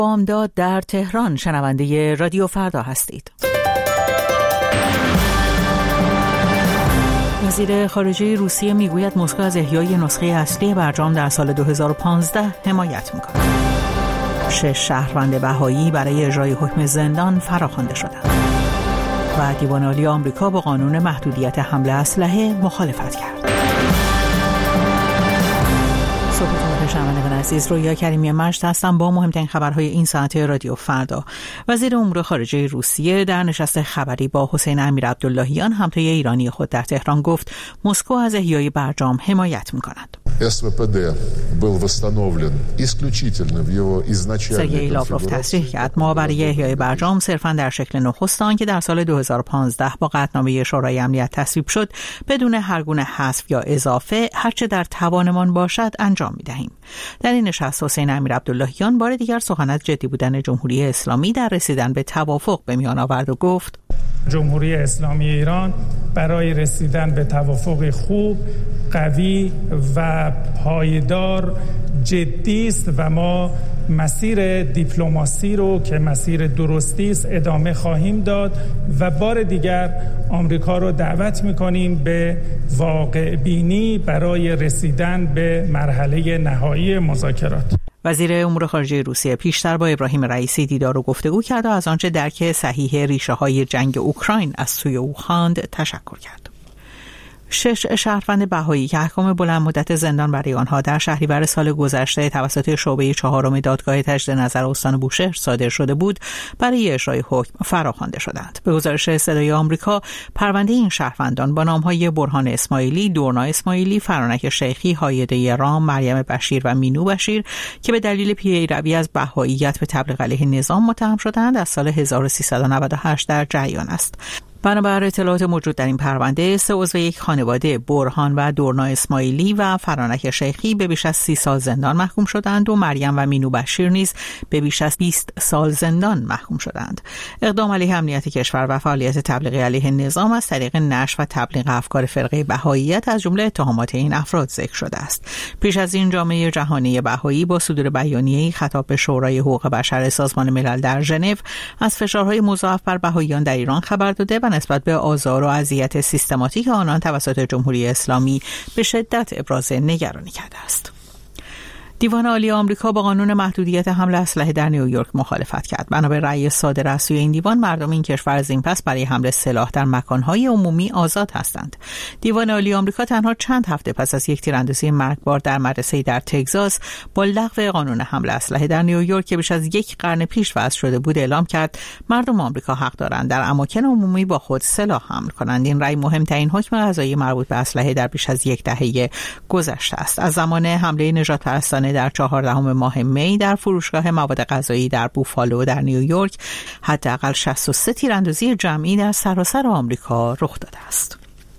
بامداد در تهران، شنونده رادیو فردا هستید. وزیر خارجه روسیه میگوید مسکو از احیای نسخه اصلی برجام در سال 2015 حمایت میکند. 6 شهروند بهایی برای اجرای حکم زندان فراخوانده شدند. و دیوان عالی آمریکا با قانون محدودیت حمل اسلحه مخالفت کرد. شنوندگان عزیز، رویا کریمی مجد هستم با مهمترین خبرهای این ساعت رادیو فردا. وزیر امور خارجه روسیه در نشست خبری با حسین امیرعبداللهیان همتای ایرانی خود در تهران گفت مسکو از احیای برجام حمایت می‌کند. سرگئی لاوروف تصریح کرد ما برای احیای برجام صرفاً در شکل نخست آن که در سال 2015 با قطعنامه شورای امنیت تصویب شد بدون هر گونه حذف یا اضافه هرچه در توانمان باشد انجام می‌دهیم. در این نشست حسین امیرعبداللهیان بار دیگر سخن از جدی بودن جمهوری اسلامی در رسیدن به توافق به میان آورد و گفت جمهوری اسلامی ایران برای رسیدن به توافق خوب، قوی و پایدار جدی است و ما مسیر دیپلماسی رو که مسیر درستی است ادامه خواهیم داد و بار دیگر آمریکا رو دعوت می‌کنیم به واقع بینی برای رسیدن به مرحله نهایی مذاکرات. وزیر امور خارجه روسیه پیشتر با ابراهیم رئیسی دیدار و گفتگو کرد و از آنچه درک صحیح ریشه‌های جنگ اوکراین از سوی او خواند تشکر کرد. 6 شهروند بهایی که احکام بلند مدت زندان برای آنها در شهریور سال گذشته توسط شعبه 4 دادگاه تجدید نظر استان بوشهر صادر شده بود برای اجرای حکم فراخوانده شدند. به گزارش صدای آمریکا، پرونده این شهروندان با نام‌های برهان اسماعیلی، دورنا اسماعیلی، فرانک شیخی، هایده رام، مریم بشیر و مینو بشیر که به دلیل پیروی از بهاییت به تبلیغ علیه نظام متهم شدند از سال 1398 در جریان است. بنابر اطلاعات موجود در این پرونده، 3 عضو یک خانواده برهان و دورنا اسماعیلی و فرانک شیخی به بیش از 30 سال زندان محکوم شدند و مریم و مینو بشیر نیز به بیش از 20 سال زندان محکوم شدند. اقدام علیه امنیت کشور و فعالیت تبلیغ علیه نظام از طریق نشر و تبلیغ افکار فرقه بهاییت از جمله اتهامات این افراد ذکر شده است. پیش از این جامعه جهانی بهایی با صدور بیانیه‌ای خطاب به شورای حقوق بشر سازمان ملل در ژنو از فشارهای مضاعف بر بهاییان در ایران خبر داده و نسبت به آزار و اذیت سیستماتیک آنان توسط جمهوری اسلامی به شدت ابراز نگرانی کرده است. دیوان عالی آمریکا با قانون محدودیت حمل اسلحه در نیویورک مخالفت کرد. بنا به رأی صادر از سوی این دیوان، مردم این کشور از این پس برای حمل سلاح در مکانهای عمومی آزاد هستند. دیوان عالی آمریکا تنها چند هفته پس از یک تیراندازی مرگبار در مدرسه‌ای در تگزاس با لغو قانون حمل اسلحه در نیویورک که بیش از 1 قرن پیش وضع شده بود اعلام کرد مردم آمریکا حق دارند در اماکن عمومی با خود سلاح حمل کنند. این رأی مهمترین حکم قضایی مربوط به اسلحه در بیش از 10 دهه گذشته است. از زمان حمله نژاد پرستانه در 14 ماه می در فروشگاه مواد غذایی در بوفالو در نیویورک حداقل 63 تیراندازی جمعی در سراسر آمریکا رخ داده است.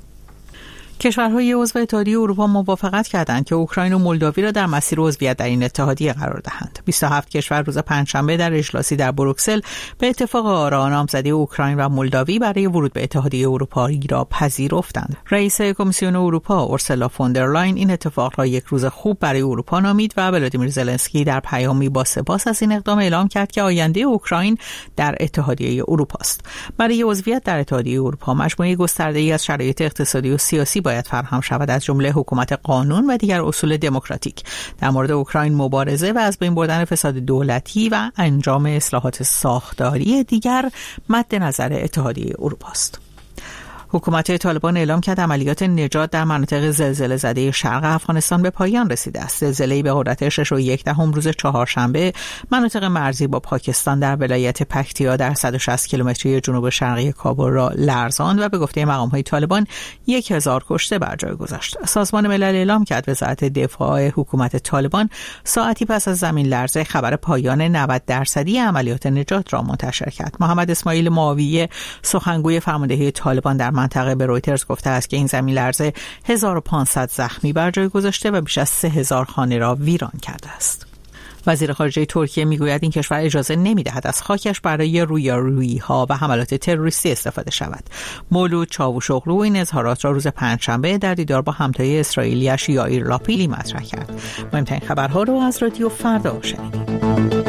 کشورهای عضو اتحادیه اروپا موافقت کردند که اوکراین و مولداوی را در مسیر عضویت در این اتحادیه قرار دهند. 27 کشور روز پنجشنبه در اجلاسی در بروکسل به اتفاق آرا نامزدی اوکراین و مولداوی برای ورود به اتحادیه اروپایی را پذیرفتند. رئیس کمیسیون اروپا اورسولا فون در لاین این اتفاق را یک روز خوب برای اروپا نامید و ولادیمیر زلنسکی در پیامی با سپاس از این اقدام اعلام کرد که آینده اوکراین در اتحادیه اروپا است. برای عضویت در اتحادیه اروپا مجموعه گسترده‌ای از شرایط اقتصادی و سیاسی باید فراهم شود، از جمله حکومت قانون و دیگر اصول دموکراتیک. در مورد اوکراین مبارزه و از بین بردن فساد دولتی و انجام اصلاحات ساختاری دیگر مد نظر اتحادیه اروپا است. حکومت طالبان اعلام کرد عملیات نجات در مناطق زلزله زده شرق افغانستان به پایان رسیده است. زلزله‌ای به قدرت 6.1 روز چهارشنبه مناطق مرزی با پاکستان در ولایت پکتیا در 160 کیلومتری جنوب شرقی کابل را لرزاند و به گفته مقام‌های طالبان 1000 کشته بر جای گذاشت. سازمان ملل اعلام کرد وزارت دفاع حکومت طالبان ساعتی پس از زمین لرزه خبر پایان 90% عملیات نجات را منتشر کرد. محمد اسماعیل معاویه سخنگوی فرماندهی طالبان در منطقه به رویترز گفته است که این زمین لرزه 1500 زخمی بر جای گذاشته و بیش از 3000 خانه را ویران کرده است. وزیر خارجه ترکیه میگوید این کشور اجازه نمیدهد از خاکش برای رویارویی‌ها و حملات تروریستی استفاده شود. مولود چاوشوغلو این اظهارات را روز پنجشنبه در دیدار با همتای اسرائیلی‌اش یائیر لاپیدی مطرح کرد. مهمترین خبرها رو از رادیو فردا شنیدید.